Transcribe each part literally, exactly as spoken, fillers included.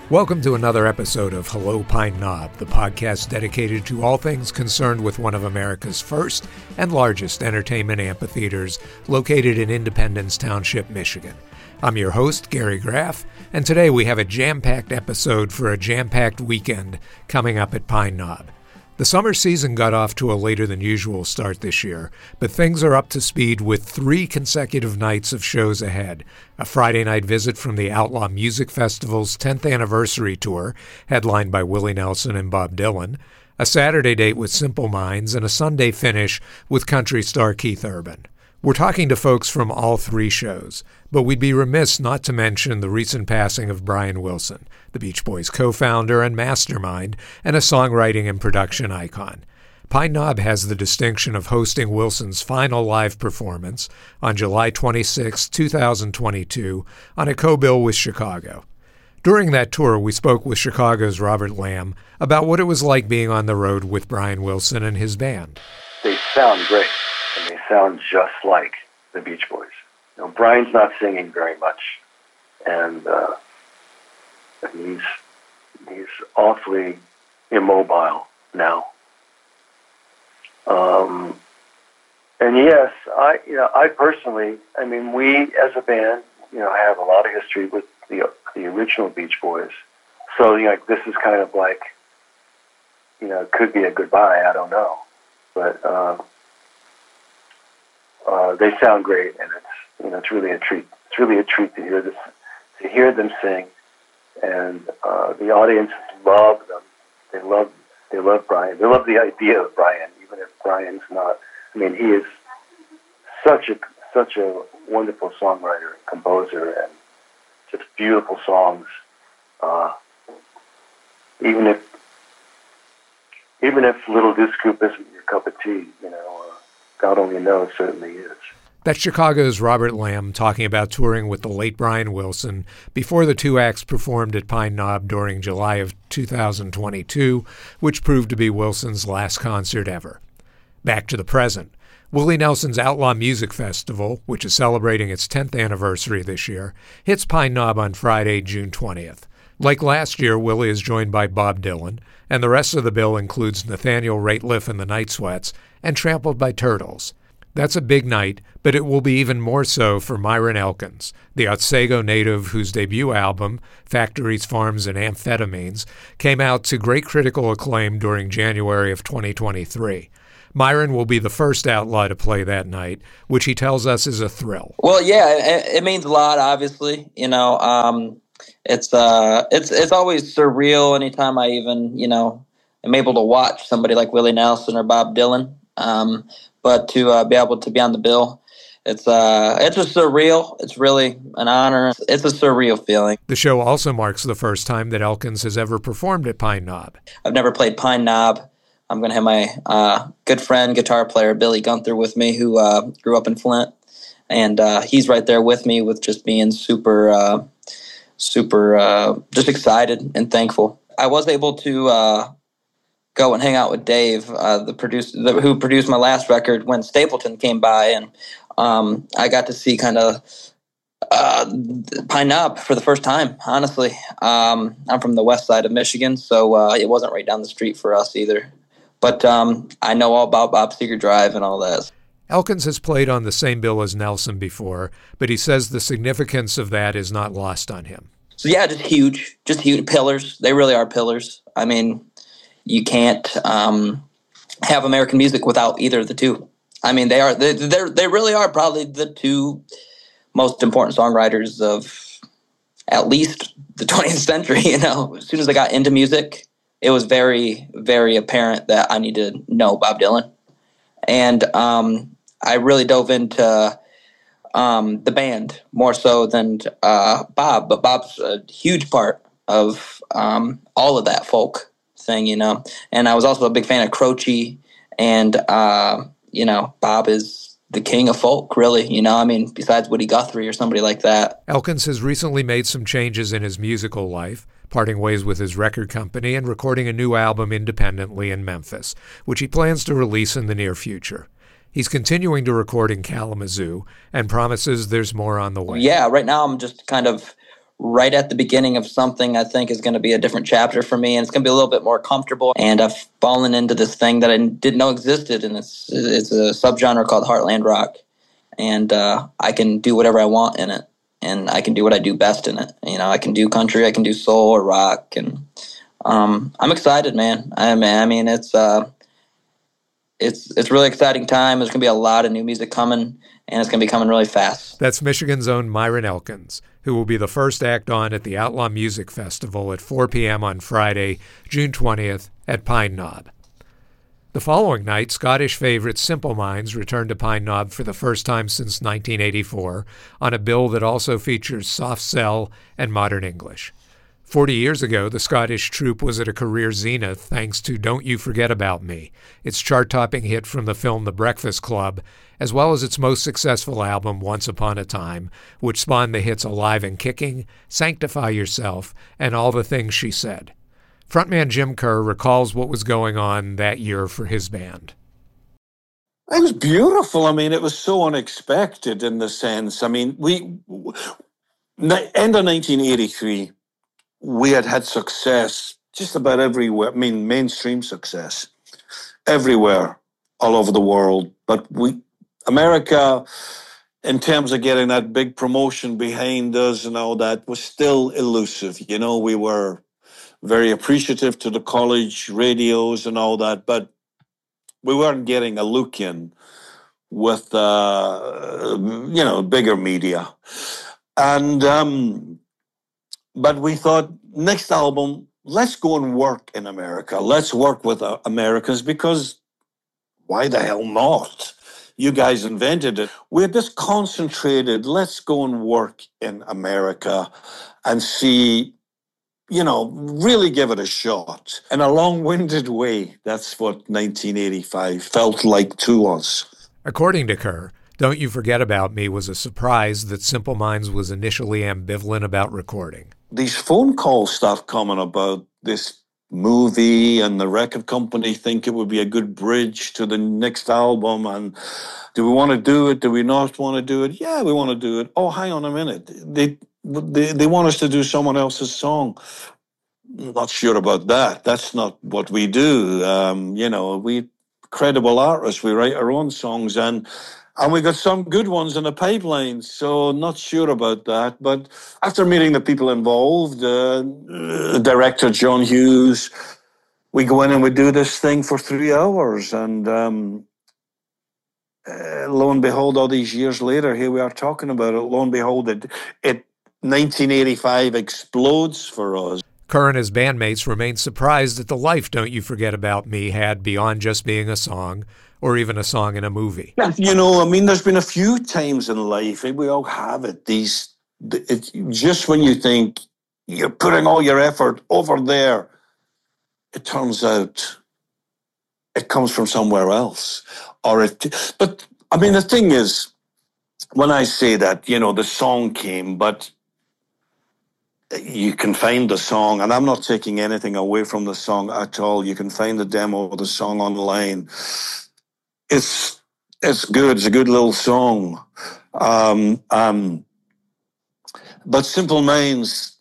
Welcome to another episode of Hello Pine Knob, the podcast dedicated to all things concerned with one of America's first and largest entertainment amphitheaters located in Independence Township, Michigan. I'm your host, Gary Graff, and today we have a jam-packed episode for a jam-packed weekend coming up at Pine Knob. The summer season got off to a later than usual start this year, but things are up to speed with three consecutive nights of shows ahead. A Friday night visit from the Outlaw Music Festival's tenth anniversary tour, headlined by Willie Nelson and Bob Dylan, a Saturday date with Simple Minds, and a Sunday finish with country star Keith Urban. We're talking to folks from all three shows, but we'd be remiss not to mention the recent passing of Brian Wilson, the Beach Boys co-founder and mastermind, and a songwriting and production icon. Pine Knob has the distinction of hosting Wilson's final live performance on July twenty-sixth, twenty twenty-two, on a co-bill with Chicago. During that tour, we spoke with Chicago's Robert Lamb about what it was like being on the road with Brian Wilson and his band. They sound great, and they sound just like the Beach Boys. You know, Brian's not singing very much, and uh, he's he's awfully immobile now. Um, and yes, I you know I personally, I mean, we as a band, you know, have a lot of history with the the original Beach Boys. So you know, this is kind of like, you know, it could be a goodbye. I don't know, but uh, uh, they sound great, and it's you know it's really a treat. It's really a treat to hear this, to hear them sing, and uh, the audience love them. They love they love Brian. They love the idea of Brian, even if Brian's not. I mean, he is such a such a wonderful songwriter and composer, and just beautiful songs. Uh, even if even if Little Goose Coop isn't your cup of tea, you know, uh, God only knows certainly is. That's Chicago's Robert Lamb talking about touring with the late Brian Wilson before the two acts performed at Pine Knob during July of two thousand twenty-two, which proved to be Wilson's last concert ever. Back to the present. Willie Nelson's Outlaw Music Festival, which is celebrating its tenth anniversary this year, hits Pine Knob on Friday, June twentieth. Like last year, Willie is joined by Bob Dylan, and the rest of the bill includes Nathaniel Rateliff and the Night Sweats, and Trampled by Turtles. That's a big night, but it will be even more so for Myron Elkins, the Otsego native whose debut album, Factories, Farms, and Amphetamines, came out to great critical acclaim during January of twenty twenty-three. Myron will be the first outlaw to play that night, which he tells us is a thrill. Well, yeah, it, it means a lot, obviously. You know, um, it's uh, it's it's always surreal anytime I even, you know, am able to watch somebody like Willie Nelson or Bob Dylan. Um, but to uh, be able to be on the bill, it's uh, it's just surreal. It's really an honor. It's a surreal feeling. The show also marks the first time that Elkins has ever performed at Pine Knob. I've never played Pine Knob. I'm going to have my uh, good friend, guitar player Billy Gunther with me, who uh, grew up in Flint. And uh, he's right there with me with just being super, uh, super uh, just excited and thankful. I was able to uh, go and hang out with Dave, uh, the producer the, who produced my last record, when Stapleton came by. And um, I got to see kind of uh, Pine Knob for the first time, honestly. Um, I'm from the west side of Michigan, so uh, it wasn't right down the street for us either. But um, I know all about Bob Seger Drive and all that. Elkins has played on the same bill as Nelson before, but he says the significance of that is not lost on him. So yeah, just huge, just huge pillars. They really are pillars. I mean, you can't um, have American music without either of the two. I mean, they are they they they really are probably the two most important songwriters of at least the twentieth century. You know, as soon as I got into music, it was very, very apparent that I need to know Bob Dylan. And um, I really dove into um, the band more so than uh, Bob. But Bob's a huge part of um, all of that folk thing, you know. And I was also a big fan of Croce. And, uh, you know, Bob is the king of folk, really. You know, I mean, besides Woody Guthrie or somebody like that. Elkins has recently made some changes in his musical life, parting ways with his record company and recording a new album independently in Memphis, which he plans to release in the near future. He's continuing to record in Kalamazoo and promises there's more on the way. Yeah, right now I'm just kind of right at the beginning of something I think is going to be a different chapter for me, and it's going to be a little bit more comfortable. And I've fallen into this thing that I didn't know existed, and it's it's a subgenre called Heartland Rock, and uh, I can do whatever I want in it, and I can do what I do best in it. You know, I can do country, I can do soul or rock, and um, I'm excited, man. I mean, I mean, it's uh, it's it's really exciting time. There's going to be a lot of new music coming, and it's going to be coming really fast. That's Michigan's own Myron Elkins, who will be the first act on at the Outlaw Music Festival at four p.m. on Friday, June twentieth, at Pine Knob. The following night, Scottish favorite Simple Minds returned to Pine Knob for the first time since nineteen eighty-four on a bill that also features soft cell and modern English. Forty years ago, the Scottish troupe was at a career zenith thanks to Don't You Forget About Me, its chart-topping hit from the film The Breakfast Club, as well as its most successful album, Once Upon a Time, which spawned the hits Alive and Kicking, Sanctify Yourself, and All the Things She Said. Frontman Jim Kerr recalls what was going on that year for his band. It was beautiful. I mean, it was so unexpected in the sense, I mean, we, end of nineteen eighty-three, we had had success just about everywhere. I mean, mainstream success everywhere, all over the world. But we, America, in terms of getting that big promotion behind us and all that, was still elusive. You know, we were very appreciative to the college radios and all that, but we weren't getting a look in with, uh, you know, bigger media. And, um, but we thought, next album, let's go and work in America. Let's work with uh, Americans, because why the hell not? You guys invented it. We had this concentrated, let's go and work in America and see, you know, really give it a shot. In a long-winded way, that's what nineteen eighty-five felt like to us. According to Kerr, Don't You Forget About Me was a surprise that Simple Minds was initially ambivalent about recording. These phone calls start coming about this movie, and the record company think it would be a good bridge to the next album, and do we want to do it? Do we not want to do it? Yeah, we want to do it. Oh, hang on a minute. They they, they want us to do someone else's song. Not sure about that. That's not what we do. Um, you know, we credible artists. We write our own songs, and and we got some good ones in the pipeline. So not sure about that. But after meeting the people involved, uh, uh, director John Hughes, we go in and we do this thing for three hours. And um, uh, lo and behold, all these years later, here we are talking about it. Lo and behold, it, it nineteen eighty-five explodes for us. Kerr and his bandmates remained surprised at the life Don't You Forget About Me had beyond just being a song, or even a song in a movie. You know, I mean, there's been a few times in life, we all have it, these, it, just when you think you're putting all your effort over there, it turns out it comes from somewhere else. Or it, but, I mean, the thing is, when I say that, you know, the song came, but you can find the song, and I'm not taking anything away from the song at all. You can find the demo of the song online. It's it's good. It's a good little song. Um, um, but Simple Minds,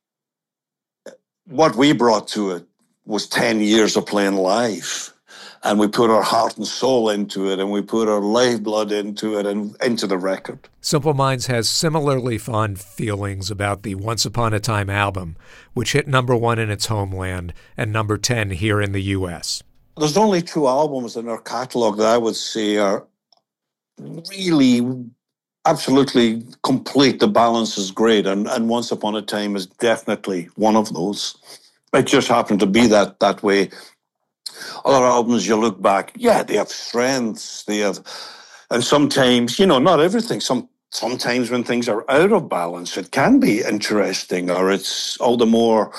what we brought to it was ten years of playing live. And we put our heart and soul into it, and we put our lifeblood into it and into the record. Simple Minds has similarly fond feelings about the Once Upon a Time album, which hit number one in its homeland and number ten here in the U S. There's only two albums in our catalog that I would say are really absolutely complete. The balance is great, and, and Once Upon a Time is definitely one of those. It just happened to be that that way. Other albums, you look back, yeah, they have strengths, they have, and sometimes, you know, not everything. Some sometimes when things are out of balance, it can be interesting, or it's all the more,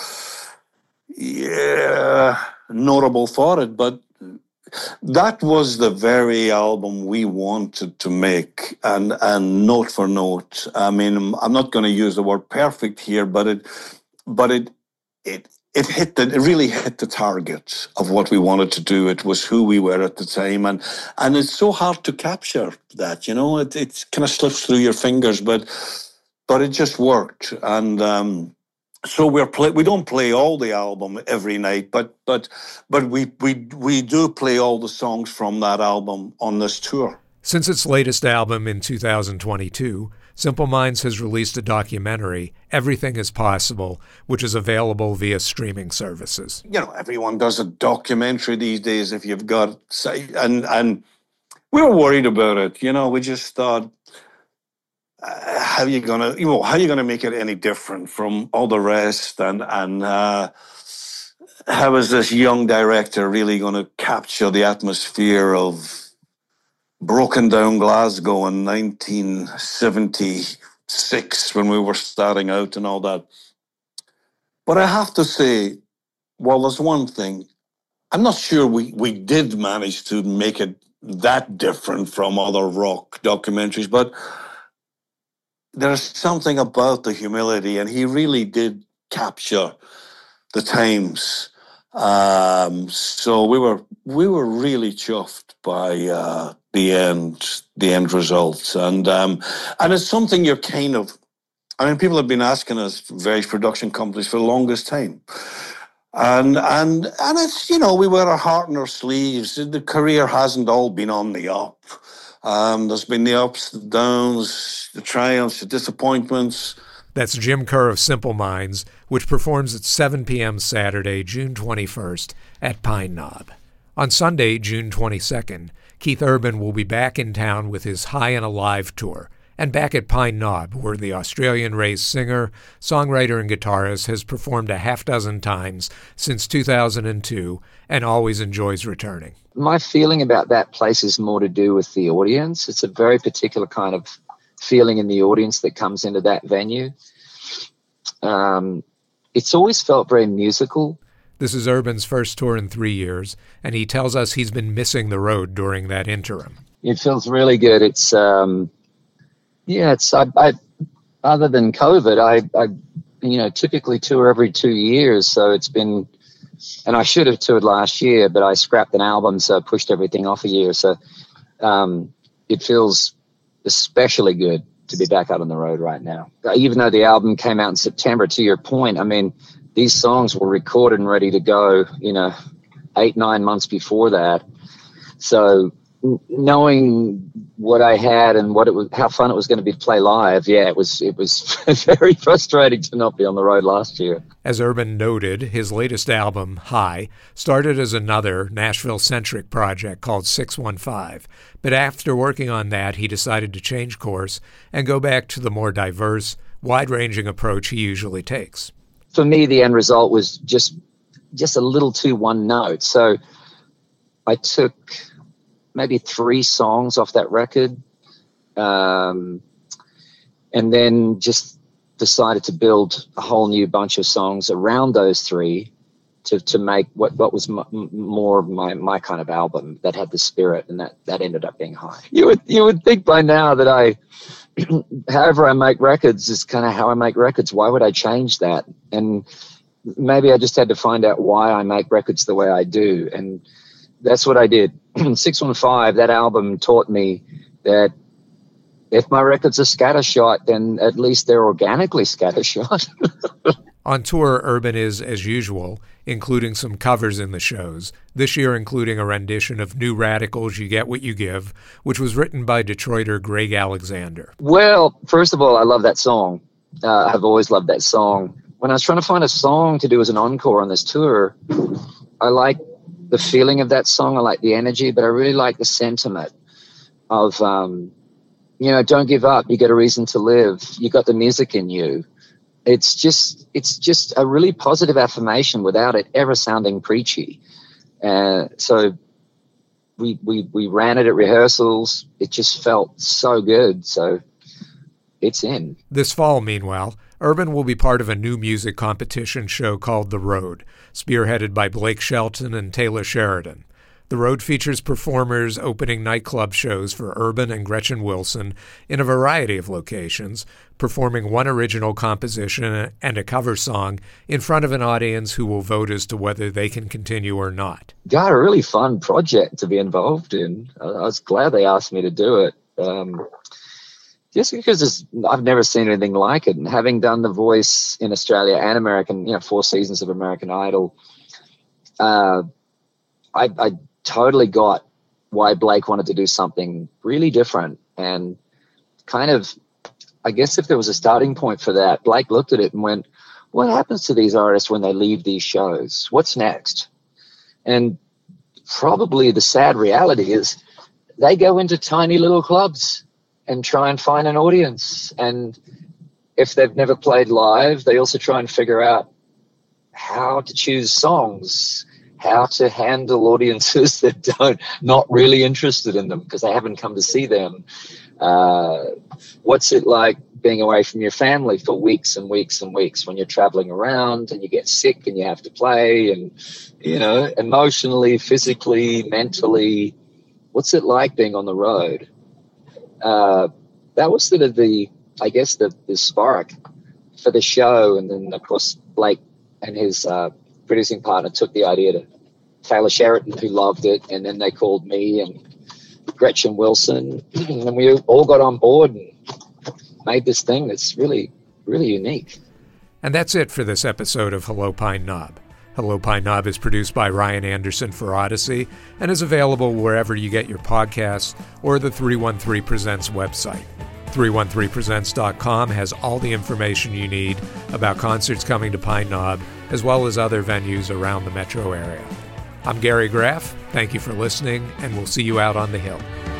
yeah, notable for it. But that was the very album we wanted to make, and and note for note. I mean, I'm not going to use the word perfect here, but it, but it, it. It hit the, it really hit the target of what we wanted to do. It was who we were at the time, and and it's so hard to capture that, you know. It it kind of slips through your fingers, but but it just worked. And um, so we're play. We don't play all the album every night, but but but we we we do play all the songs from that album on this tour. Since its latest album in two thousand twenty-two, Simple Minds has released a documentary, Everything is Possible, which is available via streaming services. You know, everyone does a documentary these days if you've got, and and we were worried about it. You know, we just thought, uh, how are you gonna, you know, how are you gonna make it any different from all the rest? And and uh, how is this young director really gonna capture the atmosphere of broken down Glasgow in nineteen seventy-six when we were starting out and all that? But I have to say, well, there's one thing. I'm not sure we, we did manage to make it that different from other rock documentaries, but there's something about the humility, and he really did capture the times. Um, so we were we were really chuffed by uh, the end the end results, and um, and it's something you're kind of. I mean, people have been asking us, various production companies, for the longest time, and and and it's, you know, we wear our heart in our sleeves. The career hasn't all been on the up. Um, there's been the ups, the downs, the triumphs, the disappointments. That's Jim Kerr of Simple Minds, which performs at seven p.m. Saturday, June twenty-first, at Pine Knob. On Sunday, June twenty-second, Keith Urban will be back in town with his High and Alive tour, and back at Pine Knob, where the Australian-raised singer, songwriter, and guitarist has performed a half dozen times since two thousand two and always enjoys returning. My feeling about that place is more to do with the audience. It's a very particular kind of feeling in the audience that comes into that venue. Um, it's always felt very musical. This is Urban's first tour in three years, and he tells us he's been missing the road during that interim. It feels really good. It's, um, yeah, it's, I, I, other than COVID, I, I, you know, typically tour every two years. So it's been, and I should have toured last year, but I scrapped an album, so I pushed everything off a year. So um, it feels especially good to be back out on the road right now. Even though the album came out in September, to your point, I mean, these songs were recorded and ready to go, you know, eight, nine months before that. So knowing what I had and what it was, how fun it was going to be to play live, yeah, it was it was very frustrating to not be on the road last year. As Urban noted, his latest album, High, started as another Nashville-centric project called six one five. But after working on that, he decided to change course and go back to the more diverse, wide-ranging approach he usually takes. For me, the end result was just just a little too one note. So I took maybe three songs off that record, um, and then just decided to build a whole new bunch of songs around those three to to make what, what was m- more my my kind of album that had the spirit, and that, that ended up being High. You would you would think by now that I, however I make records is kind of how I make records. Why would I change that? And maybe I just had to find out why I make records the way I do, and that's what I did. six one five, that album taught me that if my records are scattershot, then at least they're organically scattershot. On tour, Urban is, as usual, including some covers in the shows, this year including a rendition of New Radicals' You Get What You Give, which was written by Detroiter Greg Alexander. Well, first of all, I love that song. Uh, I've always loved that song. When I was trying to find a song to do as an encore on this tour, I like the feeling of that song. I like the energy, but I really like the sentiment of, um, you know, don't give up. You got a reason to live. You got the music in you. It's just, it's just a really positive affirmation without it ever sounding preachy. Uh, so we, we, we ran it at rehearsals. It just felt so good. So it's in. This fall, meanwhile, Urban will be part of a new music competition show called The Road, spearheaded by Blake Shelton and Taylor Sheridan. The Road features performers opening nightclub shows for Urban and Gretchen Wilson in a variety of locations, performing one original composition and a cover song in front of an audience who will vote as to whether they can continue or not. Got a really fun project to be involved in. I was glad they asked me to do it. Um, just because it's, I've never seen anything like it. And having done The Voice in Australia and American, you know, four seasons of American Idol, uh, I, I totally got why Blake wanted to do something really different. And kind of, I guess if there was a starting point for that, Blake looked at it and went, what happens to these artists when they leave these shows? What's next? And probably the sad reality is they go into tiny little clubs and try and find an audience. And if they've never played live, they also try and figure out how to choose songs, how to handle audiences that don't, not really interested in them because they haven't come to see them. Uh, what's it like being away from your family for weeks and weeks and weeks when you're traveling around and you get sick and you have to play, and, you know, emotionally, physically, mentally, what's it like being on the road? Uh, that was sort of the, I guess, the, the spark for the show. And then, of course, Blake and his uh, producing partner took the idea to Taylor Sheridan, who loved it, and then they called me and Gretchen Wilson, and we all got on board and made this thing that's really, really unique. And that's it for this episode of Hello Pine Knob. Hello Pine Knob is produced by Ryan Anderson for Odyssey and is available wherever you get your podcasts or the three one three Presents website. three one three presents dot com has all the information you need about concerts coming to Pine Knob, as well as other venues around the metro area. I'm Gary Graff. Thank you for listening, and we'll see you out on the Hill.